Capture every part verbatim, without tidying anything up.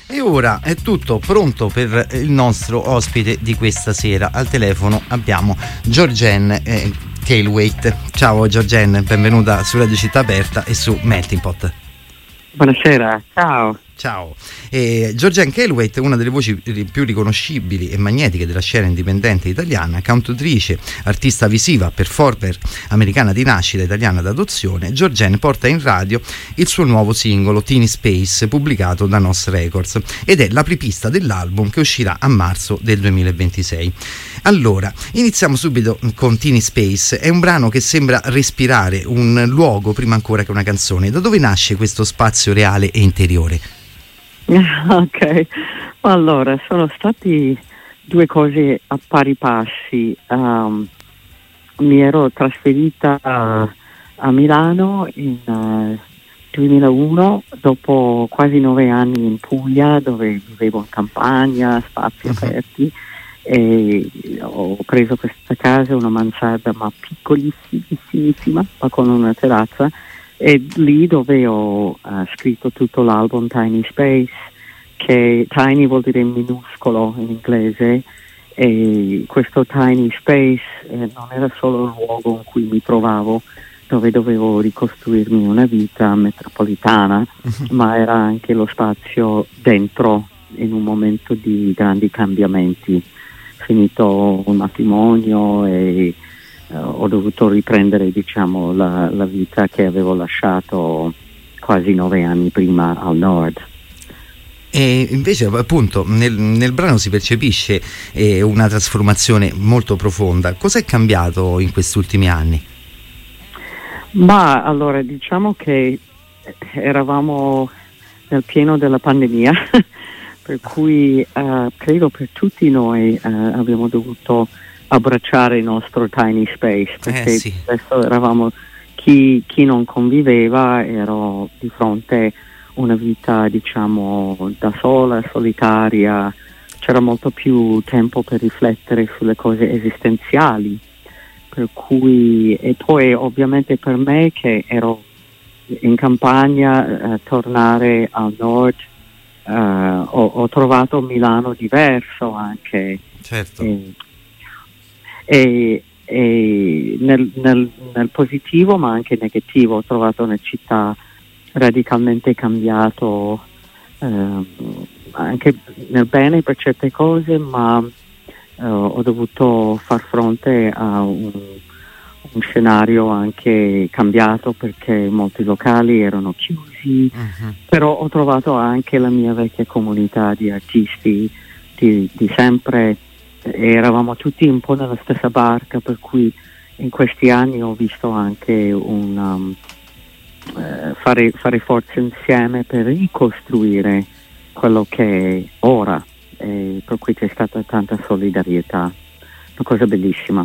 E ora è tutto pronto per il nostro ospite di questa sera. Al telefono abbiamo Georgene eh, Cailwaite. Ciao Georgene, benvenuta su Radio Città Aperta e su Melting Pot. Buonasera, ciao. Ciao. Eh, Georgene Cailwaite è una delle voci più riconoscibili e magnetiche della scena indipendente italiana, cantautrice, artista visiva, performer americana di nascita, italiana d'adozione. Georgene porta in radio il suo nuovo singolo Teeny Space, pubblicato da Nos Records, ed è l'apripista dell'album che uscirà a marzo del duemilaventisei. Allora, iniziamo subito con Teeny Space. È un brano che sembra respirare un luogo prima ancora che una canzone. Da dove nasce questo spazio reale e interiore? Ok, allora sono stati due cose a pari passi. Um, mi ero trasferita a, a Milano in uh, duemilauno, dopo quasi nove anni in Puglia, dove vivevo in campagna, spazi uh-huh. aperti, e ho preso questa casa, una mansarda ma piccolissimissima, ma con una terrazza. E lì dove ho uh, scritto tutto l'album Teeny Space, che tiny vuol dire minuscolo in inglese, e questo Teeny Space eh, non era solo il luogo in cui mi trovavo, dove dovevo ricostruirmi una vita metropolitana, uh-huh. ma era anche lo spazio dentro in un momento di grandi cambiamenti. Finito un matrimonio e Uh, ho dovuto riprendere, diciamo, la, la vita che avevo lasciato quasi nove anni prima al nord. E invece appunto nel, nel brano si percepisce eh, una trasformazione molto profonda. Cos'è cambiato in questi ultimi anni? Ma allora diciamo che eravamo nel pieno della pandemia per cui uh, credo per tutti noi uh, abbiamo dovuto abbracciare il nostro tiny space, perché eh, sì. adesso eravamo chi, chi non conviveva, ero di fronte a una vita, diciamo, da sola, solitaria. C'era molto più tempo per riflettere sulle cose esistenziali, per cui, e poi ovviamente per me che ero in campagna, eh, tornare al nord, eh, ho, ho trovato Milano diverso anche. Certo. E, E, e nel, nel, nel positivo ma anche negativo ho trovato una città radicalmente cambiato, eh, anche nel bene per certe cose, ma eh, ho dovuto far fronte a un, un scenario anche cambiato perché molti locali erano chiusi, uh-huh. però ho trovato anche la mia vecchia comunità di artisti di, di sempre. E eravamo tutti un po' nella stessa barca, per cui in questi anni ho visto anche un um, eh, fare, fare forze insieme per ricostruire quello che è ora, e per cui c'è stata tanta solidarietà, una cosa bellissima.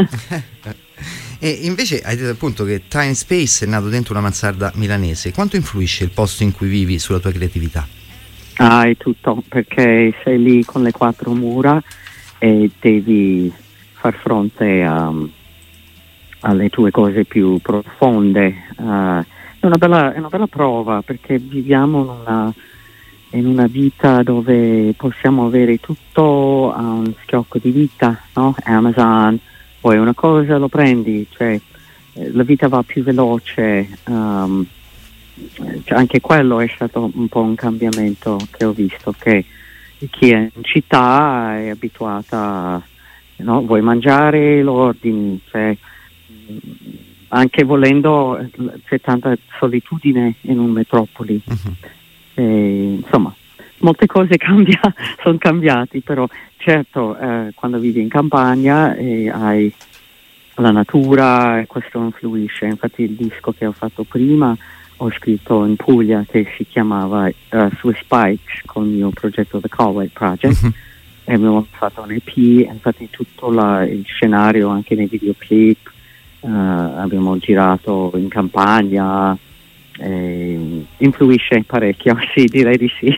E invece hai detto appunto che Teeny Space è nato dentro una mansarda milanese. Quanto influisce il posto in cui vivi sulla tua creatività? Ah, è tutto, perché sei lì con le quattro mura e devi far fronte a, alle tue cose più profonde. Uh, è una bella, è una bella prova, perché viviamo in una, in una vita dove possiamo avere tutto a un schiocco di dita, no? Amazon, poi una cosa lo prendi, cioè la vita va più veloce. Um, cioè anche quello è stato un po' un cambiamento che ho visto, che chi è in città è abituata, no? Vuoi mangiare, lo ordini, cioè, anche volendo c'è tanta solitudine in un metropoli. Uh-huh. E, insomma, molte cose cambia, sono cambiati, però certo eh, quando vivi in campagna e hai la natura, questo influisce. Infatti il disco che ho fatto prima ho scritto in Puglia, che si chiamava uh, Swiss Bikes, con il mio progetto The Cailwaite Project, uh-huh. e abbiamo fatto un E P, infatti tutto la, il scenario anche nei videoclip, uh, abbiamo girato in campagna, eh, influisce parecchio, sì, direi di sì.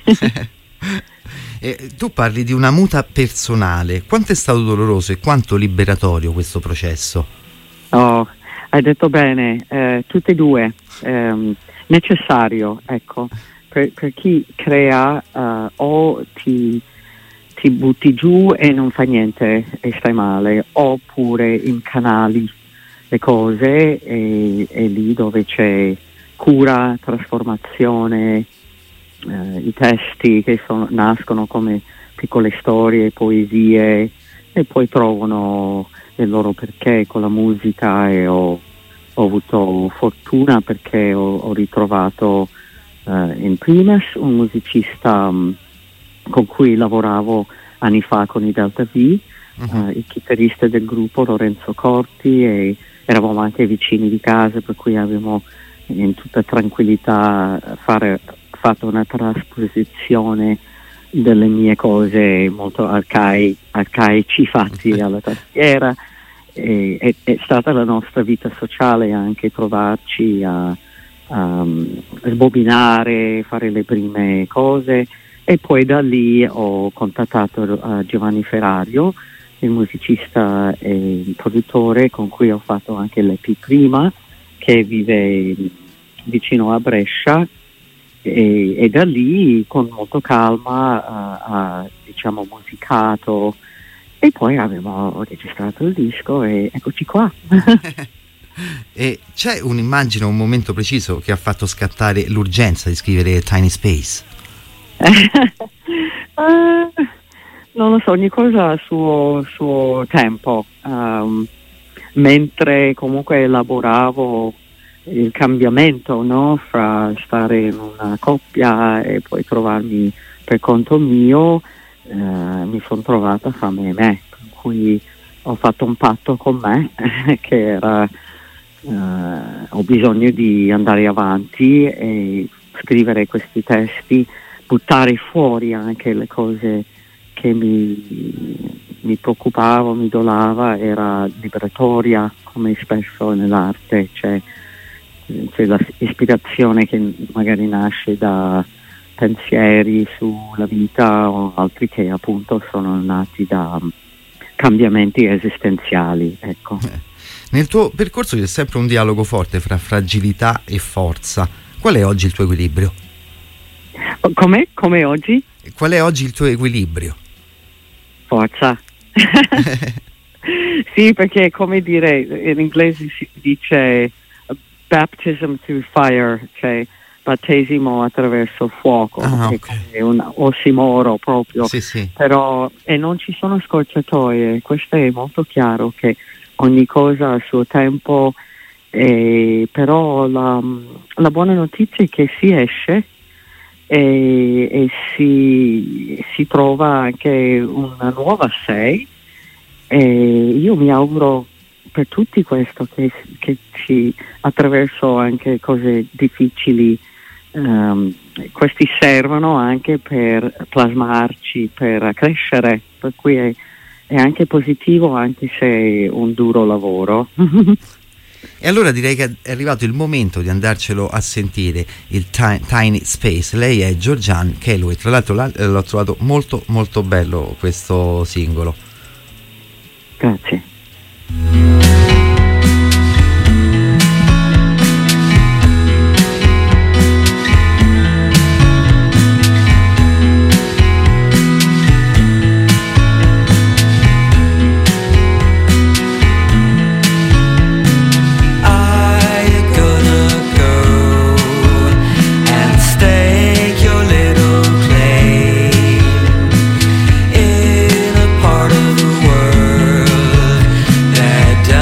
E tu parli di una muta personale. Quanto è stato doloroso e quanto liberatorio questo processo? Oh, hai detto bene, eh, tutte e due. Um, necessario, ecco, per, per chi crea uh, o ti, ti butti giù e non fa niente e stai male, oppure incanali le cose e, e lì dove c'è cura, trasformazione, uh, i testi che sono, nascono come piccole storie, poesie e poi trovano il loro perché con la musica e ho, ho avuto fortuna perché ho, ho ritrovato uh, in primis un musicista um, con cui lavoravo anni fa con i Delta V, uh-huh. uh, il chitarrista del gruppo Lorenzo Corti, e eravamo anche vicini di casa, per cui abbiamo in tutta tranquillità fare, fatto una trasposizione delle mie cose molto arcai, arcaici fatti alla tastiera. E, è, è stata la nostra vita sociale anche trovarci a, a sbobinare, fare le prime cose, e poi da lì ho contattato uh, Giovanni Ferrario, il musicista e il produttore con cui ho fatto anche l'E P prima, che vive vicino a Brescia. E, e da lì con molto calma uh, ha diciamo musicato e poi abbiamo registrato il disco e eccoci qua. E c'è un'immagine, un momento preciso che ha fatto scattare l'urgenza di scrivere Tiny Space? uh, non lo so, ogni cosa ha il suo, suo tempo. Um, mentre comunque elaboravo il cambiamento, no? Fra stare in una coppia e poi trovarmi per conto mio, eh, mi sono trovata fra me e me, per cui ho fatto un patto con me che era eh, ho bisogno di andare avanti e scrivere questi testi, buttare fuori anche le cose che mi, mi preoccupava, mi dolava, era liberatoria come spesso nell'arte, cioè c'è l'ispirazione che magari nasce da pensieri sulla vita o altri che appunto sono nati da cambiamenti esistenziali, ecco. Eh. Nel tuo percorso c'è sempre un dialogo forte fra fragilità e forza. Qual è oggi il tuo equilibrio? Come? Come oggi? Qual è oggi il tuo equilibrio? Forza. Sì, perché come dire, in inglese si dice baptism through fire, cioè battesimo attraverso il fuoco, ah, che okay. è un ossimoro proprio, sì, sì. Però e non ci sono scorciatoie, questo è molto chiaro, che ogni cosa ha il suo tempo, e, però la, la buona notizia è che si esce e, e si, si trova anche una nuova sé, e io mi auguro per tutti questo, che, che ci attraverso anche cose difficili, um, questi servono anche per plasmarci, per crescere, per cui è, è anche positivo anche se è un duro lavoro. E allora direi che è arrivato il momento di andarcelo a sentire, il Tiny Space. Lei è Georgianne Kellaway, tra l'altro l'ho trovato molto molto bello questo singolo. Grazie. Down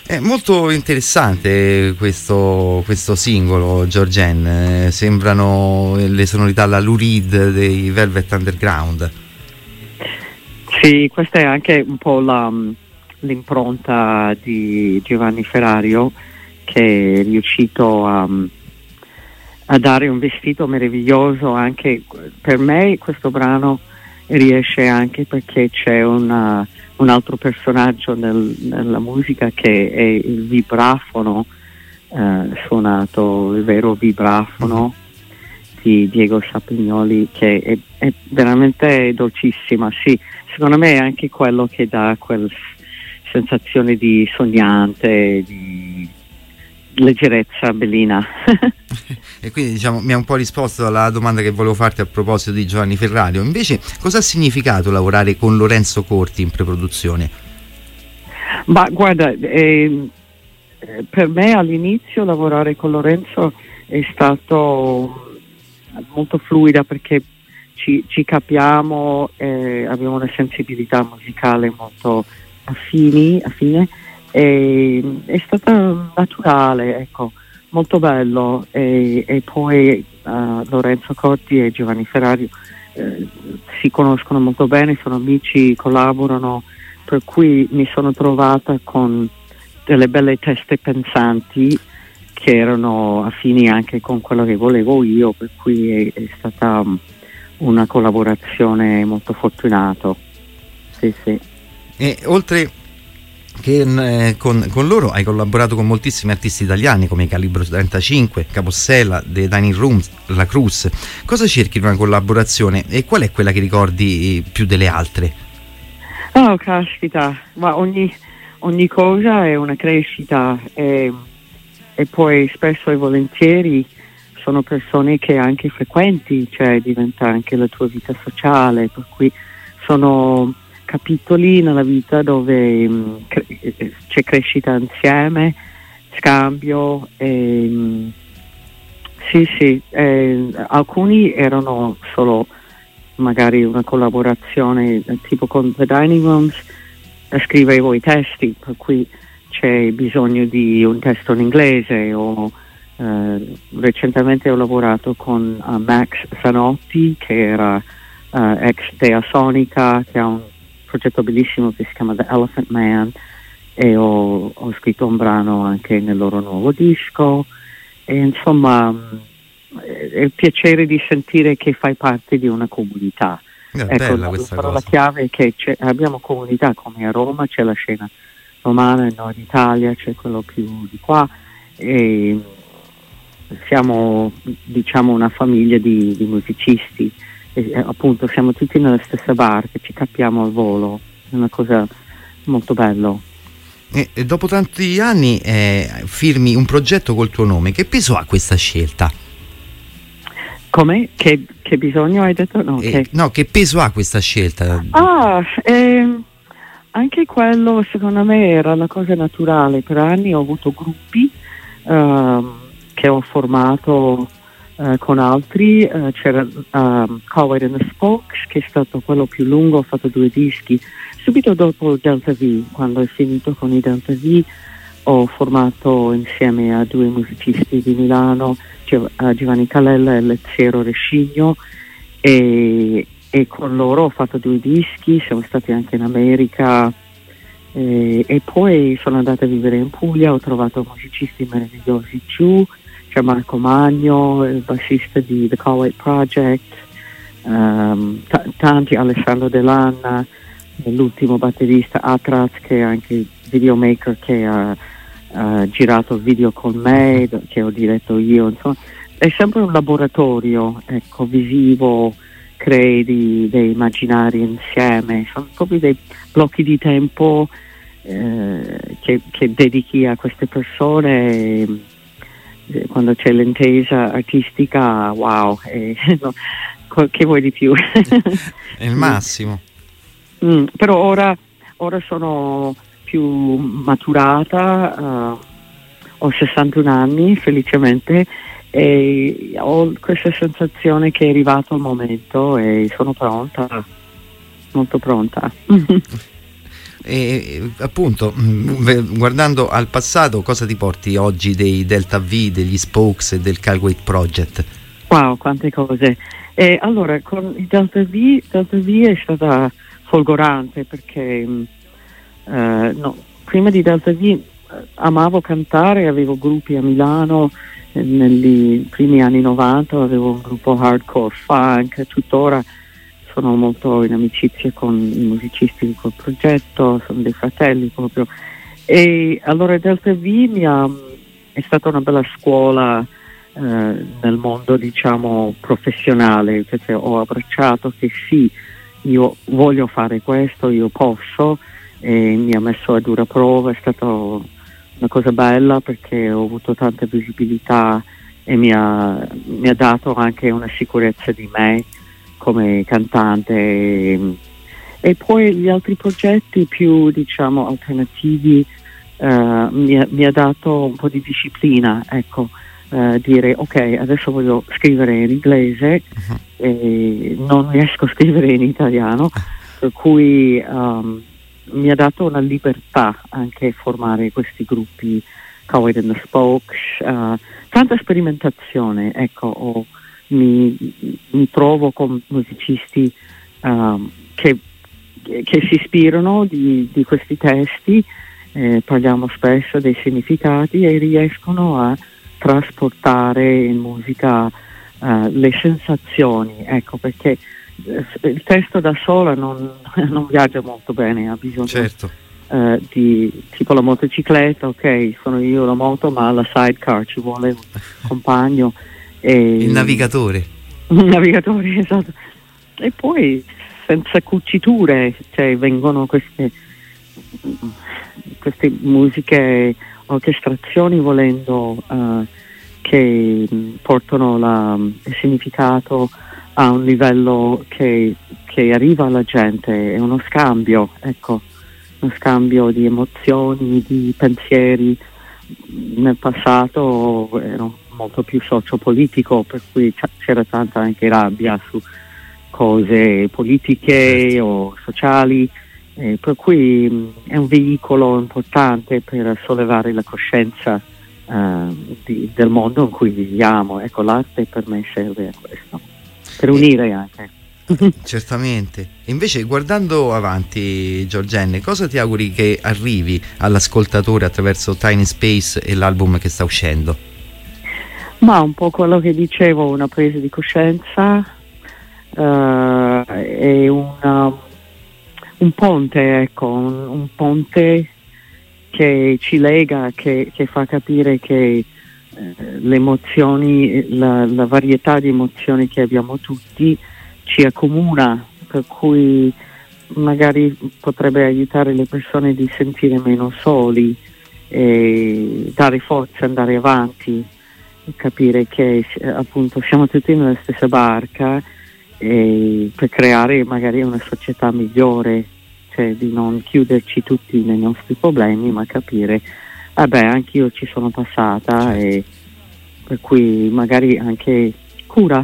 È molto interessante questo, questo singolo, Georgene, eh, sembrano le sonorità alla Lou Reed dei Velvet Underground. Sì, questa è anche un po' la, l'impronta di Giovanni Ferrario, che è riuscito a, a dare un vestito meraviglioso. Anche per me questo brano riesce anche perché c'è una, un altro personaggio nel, nella musica, che è il vibrafono eh, suonato, il vero vibrafono di Diego Sapignoli, che è, è veramente dolcissima. Sì, secondo me è anche quello che dà quella sensazione di sognante, di leggerezza bellina. E quindi, diciamo, mi ha un po' risposto alla domanda che volevo farti a proposito di Giovanni Ferrario. Invece, cosa ha significato lavorare con Lorenzo Corti in preproduzione? Ma guarda, eh, per me all'inizio lavorare con Lorenzo è stato molto fluida, perché ci, ci capiamo, eh, abbiamo una sensibilità musicale molto affini, affine, e è stata naturale, ecco, molto bello. E, e poi uh, Lorenzo Corti e Giovanni Ferrario eh, si conoscono molto bene, sono amici, collaborano, per cui mi sono trovata con delle belle teste pensanti che erano affini anche con quello che volevo io, per cui è, è stata una collaborazione molto fortunata. Sì, sì. E oltre che eh, con, con loro hai collaborato con moltissimi artisti italiani come Calibro trentacinque, Capossela, The Dining Rooms, La Cruz. Cosa cerchi in una collaborazione e qual è quella che ricordi più delle altre? Oh, caspita, ma ogni, ogni cosa è una crescita, e, e poi spesso e volentieri sono persone che anche frequenti, cioè diventa anche la tua vita sociale, per cui sono capitoli nella vita dove mh, cre- c'è crescita insieme, scambio, e, mh, sì sì, eh, alcuni erano solo magari una collaborazione tipo con The Dining Rooms, eh, scrivevo i testi, per cui c'è bisogno di un testo in inglese, o eh, recentemente ho lavorato con uh, Max Zanotti, che era uh, ex Dea Sonica, che ha un progetto bellissimo che si chiama The Elephant Man, e ho, ho scritto un brano anche nel loro nuovo disco, e insomma è il piacere di sentire che fai parte di una comunità. È ecco, bella la questa parola cosa. chiave è che abbiamo comunità, come a Roma c'è la scena romana, in Nord Italia c'è quello più di qua, e siamo, diciamo, una famiglia di, di musicisti. E, appunto siamo tutti nella stessa barca, ci capiamo al volo, è una cosa molto bella. E, e dopo tanti anni eh, firmi un progetto col tuo nome, che peso ha questa scelta? Come? Che, che bisogno hai detto? No, Eh, che... no, che peso ha questa scelta? Ah, ehm, anche quello secondo me era una cosa naturale. Per anni ho avuto gruppi ehm, che ho formato Uh, con altri, uh, c'era um, Coward and the Spokes, che è stato quello più lungo, ho fatto due dischi. Subito dopo Delta V, quando è finito con i Delta V, ho formato insieme a due musicisti di Milano, Gio- uh, Giovanni Calella e Leziero Rescigno, e, e con loro ho fatto due dischi, siamo stati anche in America, e, e poi sono andata a vivere in Puglia, ho trovato musicisti meravigliosi giù. C'è Marco Magno, il bassista di The Cowlight Project, um, t- tanti, Alessandro Delanna, l'ultimo batterista Atraz, che è anche videomaker, che ha uh, girato il video con me, che ho diretto io, insomma è sempre un laboratorio, ecco, visivo, crei di, dei immaginari insieme, sono proprio dei blocchi di tempo eh, che, che dedichi a queste persone. E, quando c'è l'intesa artistica, wow, eh, no, che vuoi di più? È il massimo. Mm, però ora, ora sono più maturata, uh, ho sessantuno anni felicemente, e ho questa sensazione che è arrivato il momento e sono pronta, molto pronta. E appunto, guardando al passato, cosa ti porti oggi dei Delta V, degli Spokes e del Calweight Project? Wow, quante cose. E allora, con il Delta V, Delta V è stata folgorante perché eh, no, prima di Delta V eh, amavo cantare, avevo gruppi a Milano eh, negli primi anni novanta, avevo un gruppo hardcore funk, tuttora sono molto in amicizia con i musicisti di quel progetto, sono dei fratelli proprio. E allora Delta V mi ha, è stata una bella scuola eh, nel mondo, diciamo, professionale, perché ho abbracciato che sì, io voglio fare questo, io posso, e mi ha messo a dura prova. È stata una cosa bella perché ho avuto tanta visibilità e mi ha, mi ha dato anche una sicurezza di me come cantante. E, e poi gli altri progetti più, diciamo, alternativi uh, mi, ha, mi ha dato un po' di disciplina, ecco, uh, dire ok, adesso voglio scrivere in inglese uh-huh. e non riesco a scrivere in italiano, per cui um, mi ha dato una libertà anche formare questi gruppi, Calweight and the Spokes, uh, tanta sperimentazione, ecco. Ho, Mi, mi trovo con musicisti um, che, che si ispirano di, di questi testi, eh, parliamo spesso dei significati e riescono a trasportare in musica uh, le sensazioni, ecco, perché il testo da sola non, non viaggia molto bene, ha bisogno certo. uh, di tipo la motocicletta, ok, sono io la moto, ma la sidecar ci vuole un compagno. E il navigatore il navigatore, esatto. E poi senza cuciture, cioè vengono queste queste musiche, orchestrazioni volendo uh, che portano la, il significato a un livello che, che arriva alla gente, è uno scambio, ecco, uno scambio di emozioni, di pensieri. Nel passato ero molto più sociopolitico, per cui c'era tanta anche rabbia su cose politiche o sociali, eh, per cui mh, è un veicolo importante per sollevare la coscienza uh, di, del mondo in cui viviamo. Ecco, l'arte per me serve a questo, per unire eh, anche. Certamente. Invece, guardando avanti, Giorgenne, cosa ti auguri che arrivi all'ascoltatore attraverso Tiny Space e l'album che sta uscendo? Ma un po' quello che dicevo, una presa di coscienza uh, e una, un ponte, ecco, un, un ponte che ci lega, che, che fa capire che eh, le emozioni, la, la varietà di emozioni che abbiamo tutti ci accomuna, per cui magari potrebbe aiutare le persone di sentire meno soli e dare forza, andare avanti, capire che appunto siamo tutti nella stessa barca e per creare magari una società migliore, cioè di non chiuderci tutti nei nostri problemi, ma capire vabbè, anch'io ci sono passata, certo. E per cui magari anche cura.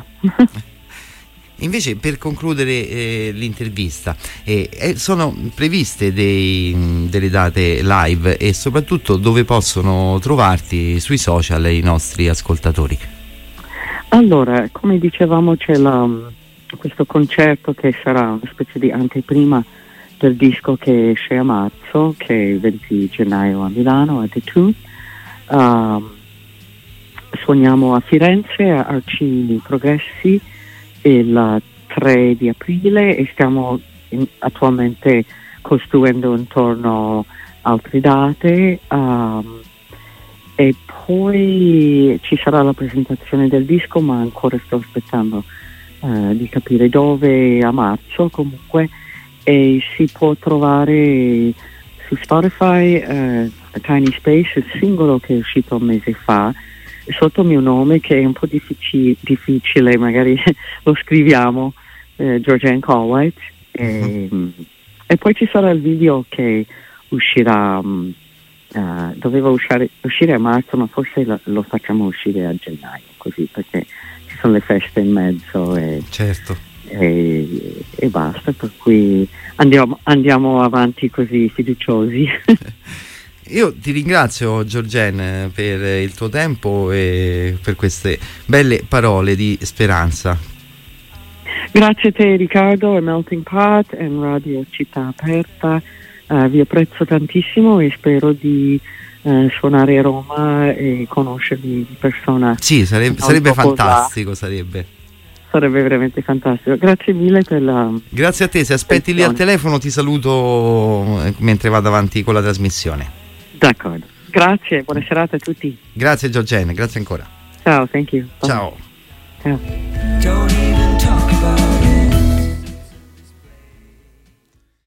Invece, per concludere eh, l'intervista, eh, eh, sono previste dei, delle date live e soprattutto dove possono trovarti sui social i nostri ascoltatori? Allora, come dicevamo, c'è la, questo concerto che sarà una specie di anteprima del disco che esce a marzo, che è il venti gennaio a Milano, a The Two. Um, suoniamo a Firenze, a Arci Progressi, il tre di aprile, e stiamo in, attualmente costruendo intorno altre date, um, e poi ci sarà la presentazione del disco, ma ancora sto aspettando uh, di capire dove, a marzo comunque, e si può trovare su Spotify uh, Tiny Space, il singolo che è uscito un mese fa sotto il mio nome, che è un po' diffici- difficile, magari lo scriviamo, eh, Georgianne Calweight, e, uh-huh. e poi ci sarà il video che uscirà, um, uh, doveva uscire, uscire a marzo, ma forse lo, lo facciamo uscire a gennaio, così, perché ci sono le feste in mezzo e, certo. e, e basta, per cui andiamo, andiamo avanti così fiduciosi. Io ti ringrazio, Georgene, per il tuo tempo e per queste belle parole di speranza. Grazie a te, Riccardo, e Melting Pot e Radio Città Aperta. Uh, vi apprezzo tantissimo e spero di uh, suonare a Roma e conoscervi di persona. Sì, sarebbe, sarebbe fantastico, sarebbe. Sarebbe veramente fantastico. Grazie mille per la... Grazie a te, se aspetti lì al telefono ti saluto mentre vado avanti con la trasmissione. D'accordo. Grazie, buona serata a tutti. Grazie Georgene, grazie ancora. Ciao, thank you. Bye. Ciao. Ciao.